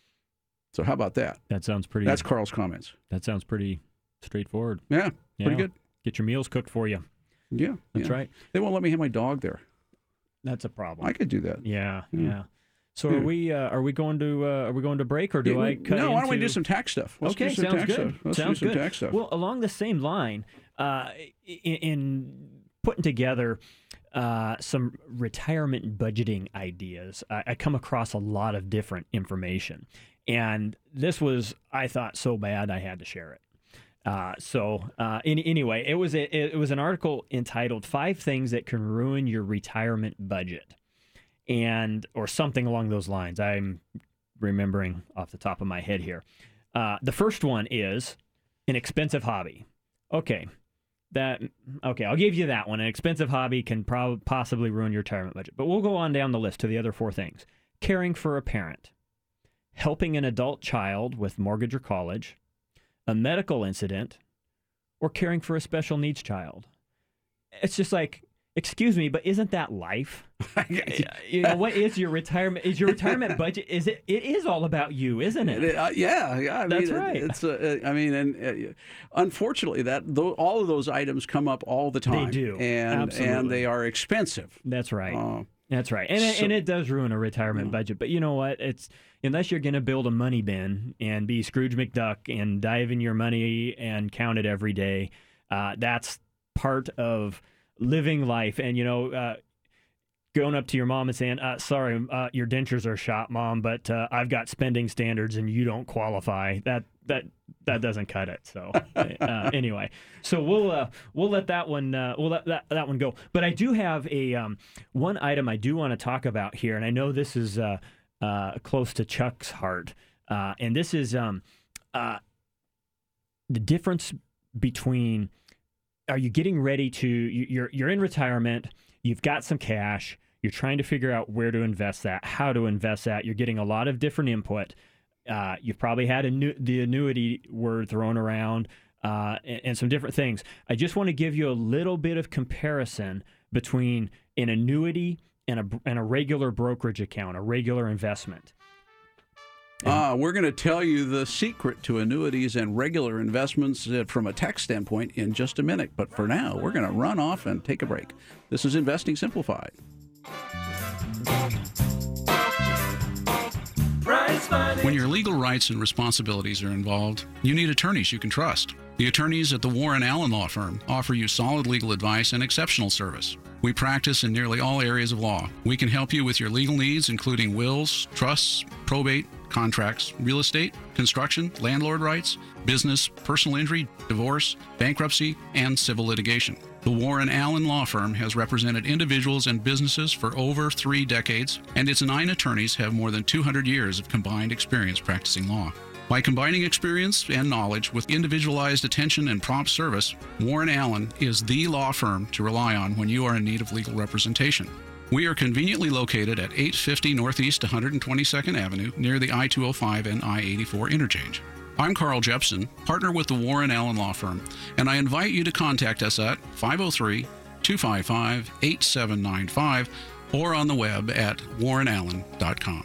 So how about that? That sounds pretty. That's Carl's comments. That sounds pretty straightforward. Yeah, pretty Yeah. good. Get your meals cooked for you. Yeah, That's yeah. right. They won't let me have my dog there. That's a problem. I could do that. Yeah, Yeah. yeah. So Yeah. are we? Uh, are we going to? Uh, are we going to break, or do Yeah, I cut no, why don't we into- do some tax stuff? Let's okay, do some sounds tax good. stuff. Let's sounds do some good. tax stuff. Well, along the same line, uh, in, in putting together uh, some retirement budgeting ideas, I, I come across a lot of different information, and this was, I thought, so bad I had to share it. Uh, so uh, in, anyway, it was a, it was an article entitled Five Things That Can Ruin Your Retirement Budget, and or something along those lines. I'm remembering off the top of my head here. Uh, the first one is an expensive hobby. Okay, that okay. I'll give you that one. An expensive hobby can prob- possibly ruin your retirement budget. But we'll go on down the list to the other four things: caring for a parent, helping an adult child with mortgage or college, a medical incident, or caring for a special needs child. It's just like, excuse me, but isn't that life? You know, what is your retirement? Is your retirement budget? Is it? It is all about you, isn't it? Uh, yeah, yeah. I That's mean, right. It, it's. Uh, I mean, and uh, unfortunately, that though, all of those items come up all the time. They do, and absolutely. and they are expensive. That's right. Uh, That's right. And, it, so- and it does ruin a retirement Yeah. budget. But you know what? It's unless you're going to build a money bin and be Scrooge McDuck and dive in your money and count it every day, uh, that's part of living life. And, you know, uh, going up to your mom and saying, uh, sorry, uh, your dentures are shot, Mom, but uh, I've got spending standards and you don't qualify. That that that doesn't cut it. So uh, anyway, so we'll uh, we'll let that one uh, we'll let that, that one go. But I do have a um, one item I do want to talk about here, and I know this is uh, uh, close to Chuck's heart, uh, and this is um, uh, the difference between, are you getting ready to you- you're you're in retirement, you've got some cash, you're trying to figure out where to invest that, how to invest that, you're getting a lot of different input. Uh, you've probably had annu- the annuity word thrown around uh, and, and some different things. I just want to give you a little bit of comparison between an annuity and a, and a regular brokerage account, a regular investment. Uh, we're going to tell you the secret to annuities and regular investments uh, from a tax standpoint in just a minute. But for now, we're going to run off and take a break. This is Investing Simplified. Price Price Finance. When your legal rights and responsibilities are involved, you need attorneys you can trust. The attorneys at the Warren Allen Law Firm offer you solid legal advice and exceptional service. We practice in nearly all areas of law. We can help you with your legal needs, including wills, trusts, probate, contracts, real estate, construction, landlord rights, business, personal injury, divorce, bankruptcy, and civil litigation. The Warren Allen Law Firm has represented individuals and businesses for over three decades, and its nine attorneys have more than two hundred years of combined experience practicing law. By combining experience and knowledge with individualized attention and prompt service, Warren Allen is the law firm to rely on when you are in need of legal representation. We are conveniently located at eight fifty Northeast one hundred twenty-second Avenue near the I two oh five and I eighty-four interchange. I'm Carl Jepson, partner with the Warren Allen Law Firm, and I invite you to contact us at five oh three, two five five, eight seven nine five or on the web at warren allen dot com.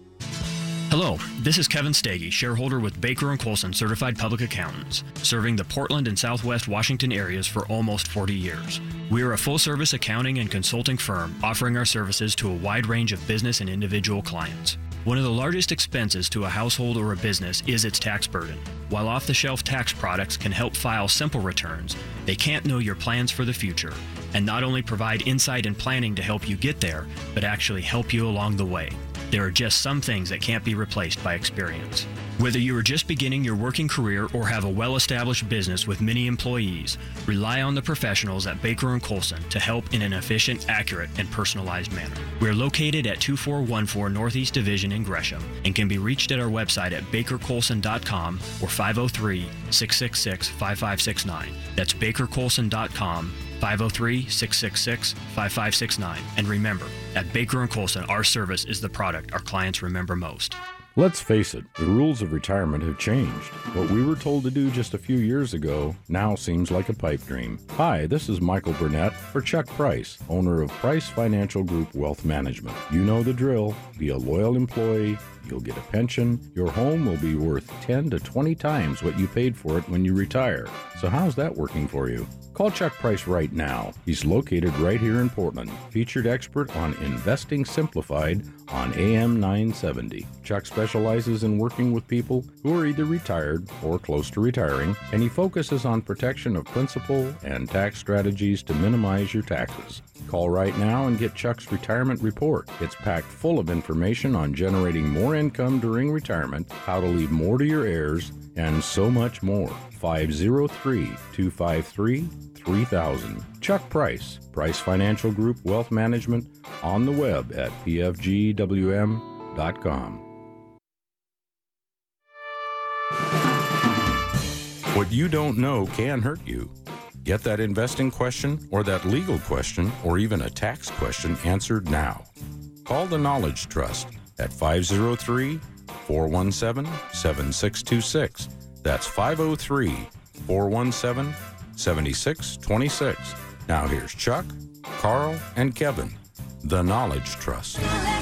Hello, this is Kevin Stagey, shareholder with Baker and Colson Certified Public Accountants, serving the Portland and Southwest Washington areas for almost forty years. We are a full-service accounting and consulting firm offering our services to a wide range of business and individual clients. One of the largest expenses to a household or a business is its tax burden. While off-the-shelf tax products can help file simple returns, they can't know your plans for the future and not only provide insight and planning to help you get there, but actually help you along the way. There are just some things that can't be replaced by experience. Whether you are just beginning your working career or have a well-established business with many employees, rely on the professionals at Baker and Colson to help in an efficient, accurate, and personalized manner. We're located at two four one four Northeast Division in Gresham and can be reached at our website at baker colson dot com or five oh three, six six six, five five six nine. That's baker colson dot com, five oh three, six six six, five five six nine. And remember, at Baker and Colson, our service is the product our clients remember most. Let's face it, the rules of retirement have changed. What we were told to do just a few years ago now seems like a pipe dream. Hi, this is Michael Burnett for Chuck Price, owner of Price Financial Group Wealth Management. You know the drill. Be a loyal employee. You'll get a pension. Your home will be worth ten to twenty times what you paid for it when you retire. So how's that working for you? Call Chuck Price right now. He's located right here in Portland. Featured expert on Investing Simplified on A M nine seventy. Chuck specializes in working with people who are either retired or close to retiring, and he focuses on protection of principal and tax strategies to minimize your taxes. Call right now and get Chuck's retirement report. It's packed full of information on generating more income during retirement, how to leave more to your heirs, and so much more. five oh three, two five three, three thousand. Chuck Price, Price Financial Group Wealth Management, on the web at p f g w m dot com. What you don't know can hurt you. Get that investing question or that legal question or even a tax question answered now. Call the Knowledge Trust at five oh three, four one seven, seven six two six. That's five oh three, four one seven, seven six two six. Now here's Chuck, Carl, and Kevin, the Knowledge Trust.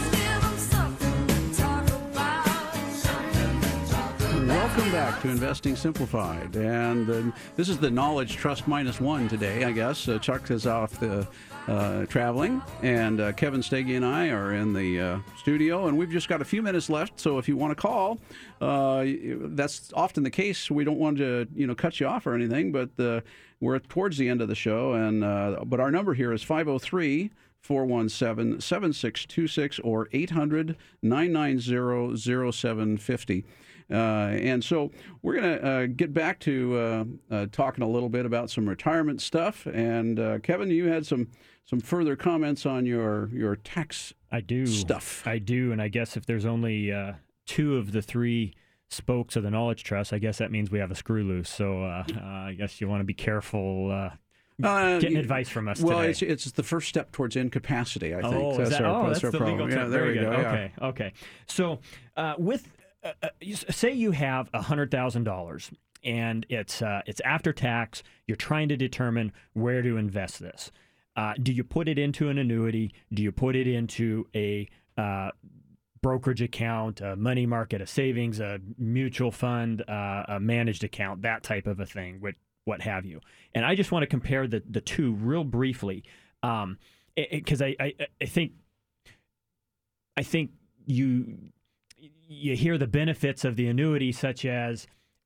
Welcome back to Investing Simplified, and uh, this is the Knowledge Trust minus one today, I guess. Uh, Chuck is off the uh, traveling, and uh, Kevin Stagey and I are in the uh, studio, and we've just got a few minutes left. So if you want to call, uh, that's often the case. We don't want to, you know, cut you off or anything, but uh, we're towards the end of the show, and uh, but our number here is five oh three, four one seven, seven six two six or eight hundred, nine nine zero, zero seven five zero. Uh, and so we're going to uh, get back to uh, uh, talking a little bit about some retirement stuff. And uh, Kevin, you had some some further comments on your your tax I do stuff. I do, and I guess if there's only uh, two of the three spokes of the Knowledge Trust, I guess that means we have a screw loose. So uh, uh, I guess you want to be careful. Uh, Uh, Getting advice from us well, today. it's it's the first step towards incapacity, I think. Oh, that's is that, our, oh, that's that's our the problem. legal Yeah, term. there Very we good. go. Okay, yeah. okay. So uh, with uh, uh, say you have one hundred thousand dollars and it's uh, it's after tax. You're trying to determine where to invest this. Uh, do you put it into an annuity? Do you put it into a uh, brokerage account, a money market, a savings, a mutual fund, uh, a managed account, that type of a thing, what, what have you? And I just want to compare the, the two real briefly, um, because I, I I think I think you you hear the benefits of the annuity, such as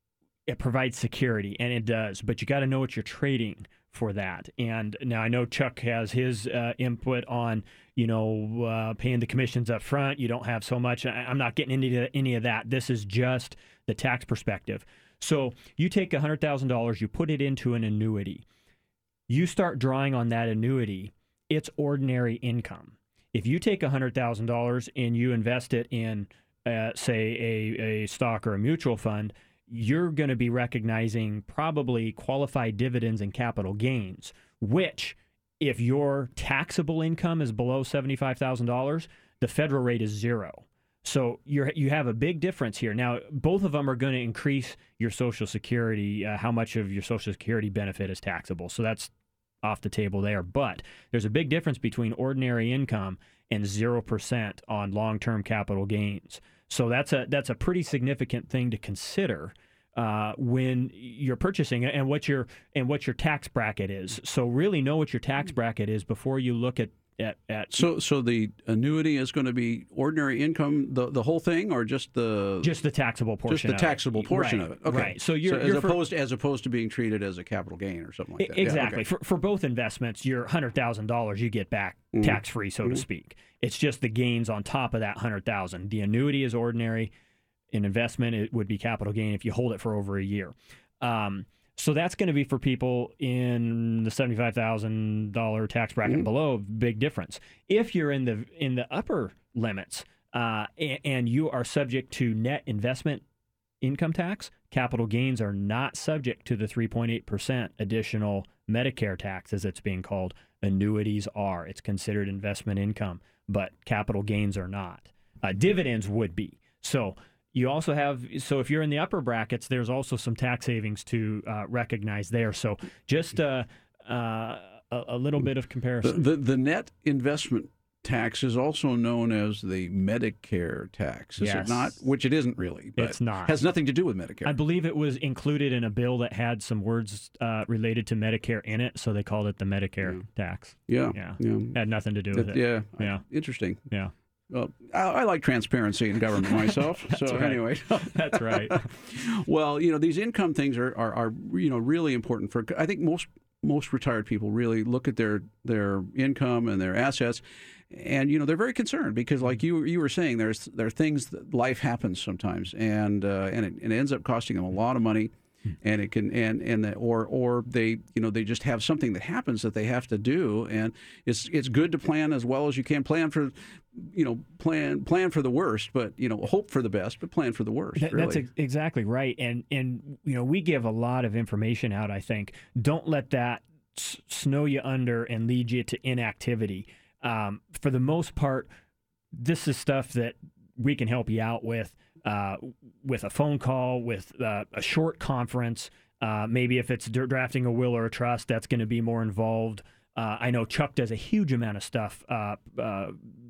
it provides security, and it does, but you got to know what you're trading for that. And now I know Chuck has his uh, input on, you know, uh, paying the commissions up front. You don't have so much. I, I'm not getting into any of that. This is just the tax perspective. So you take one hundred thousand dollars, you put it into an annuity. You start drawing on that annuity, it's ordinary income. If you take one hundred thousand dollars and you invest it in, uh, say, a, a stock or a mutual fund, you're going to be recognizing probably qualified dividends and capital gains, which, if your taxable income is below seventy-five thousand dollars, the federal rate is zero. So you're, you have a big difference here. Now, both of them are going to increase your Social Security, uh, how much of your Social Security benefit is taxable. So that's off the table there. But there's a big difference between ordinary income and zero percent on long-term capital gains. So that's a that's a pretty significant thing to consider uh, when you're purchasing it, and what your and what your tax bracket is. So really know what your tax bracket is before you look at at, at so so the annuity is going to be ordinary income, the the whole thing, or just the just the taxable portion. Just the of taxable it. portion Right, of it. Okay. Right. So you're, so you're as for, opposed as opposed to being treated as a capital gain or something like that. Exactly. Yeah, okay. For for both investments, your one hundred thousand dollars you get back Mm-hmm. tax free, so Mm-hmm. to speak. It's just the gains on top of that one hundred thousand dollars. The annuity is ordinary. An investment, it would be capital gain if you hold it for over a year. Um, so that's going to be for people in the seventy-five thousand dollars tax bracket Mm-hmm. below. Big difference. If you're in the in the upper limits uh, and, and you are subject to net investment income tax, capital gains are not subject to the three point eight percent additional Medicare tax, as it's being called. Annuities are. It's considered investment income, but capital gains are not. Uh, dividends would be. So you also have, so if you're in the upper brackets, there's also some tax savings to uh, recognize there. So just uh, uh, a, a little bit of comparison. The, the the net investment tax is also known as the Medicare tax, is Yes. it not? Which it isn't really. But It's not. Has nothing to do with Medicare. I believe it was included in a bill that had some words uh, related to Medicare in it, so they called it the Medicare tax. Yeah, Yeah. yeah. Had nothing to do with That- it. yeah, Yeah. interesting. Yeah. Well, I, I like transparency in government myself. That's so right. anyway, That's right. Well, you know, these income things are, are, are you know really important for. I think most most retired people really look at their their income and their assets, and you know they're very concerned because, like you you were saying, there's there are things that life happens sometimes, and uh, and it, it ends up costing them a lot of money. And it can and and the, or or they you know they just have something that happens that they have to do, and it's it's good to plan as well as you can. Plan for you know plan plan for the worst, but you know hope for the best, but plan for the worst. That, really. That's ex- exactly right. And and you know we give a lot of information out. I think don't let that s- snow you under and lead you to inactivity. Um, for the most part, this is stuff that we can help you out with. Uh, with a phone call, with uh, a short conference, uh, maybe if it's drafting a will or a trust, that's going to be more involved. Uh, I know Chuck does a huge amount of stuff uh, uh,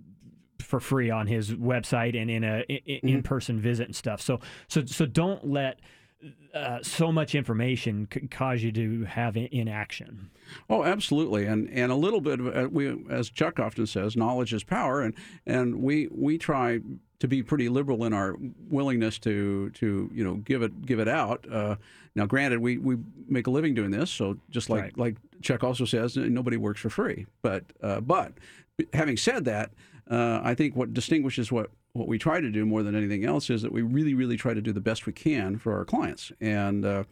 for free on his website and in a in, in-person visit and stuff. So so so don't let uh, so much information c- cause you to have in- inaction. Oh, absolutely, and and a little bit of uh, we, as Chuck often says, knowledge is power, and and we we try to be pretty liberal in our willingness to to you know give it give it out. Uh, now, granted, we, we make a living doing this, so just like Right. like Chuck also says, nobody works for free. But uh, but having said that, uh, I think what distinguishes what. What we try to do more than anything else is that we really, really try to do the best we can for our clients, and uh,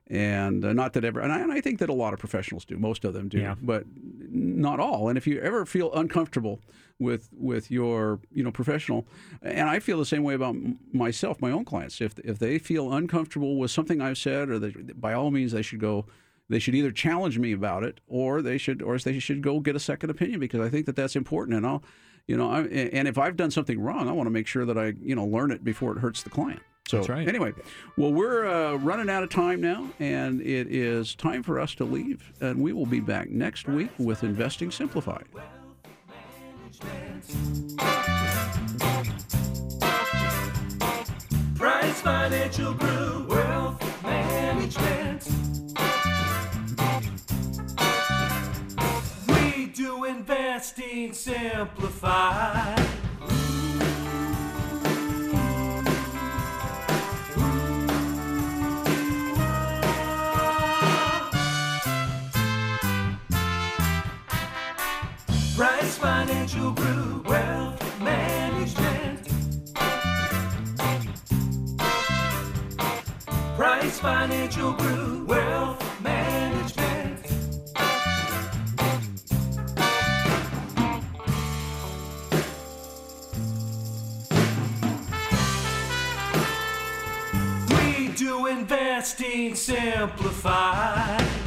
and uh, not that ever. And I, and I think that a lot of professionals do, most of them do, Yeah. but not all. And if you ever feel uncomfortable with with your you know professional, and I feel the same way about m- myself, my own clients. If if they feel uncomfortable with something I've said, or they, by all means, they should go. They should either challenge me about it, or they should, or they should go get a second opinion, because I think that that's important. And I'll. You know, I, and if I've done something wrong, I want to make sure that I, you know, learn it before it hurts the client. So That's right. Anyway, well, we're uh, running out of time now, and it is time for us to leave. And we will be back next week with Investing Simplified. Price Financial Group, Wealth Management. We do investing simplified. Price Financial Group, Wealth Management. Price Financial Group, Wealth Management. We do investing simplified.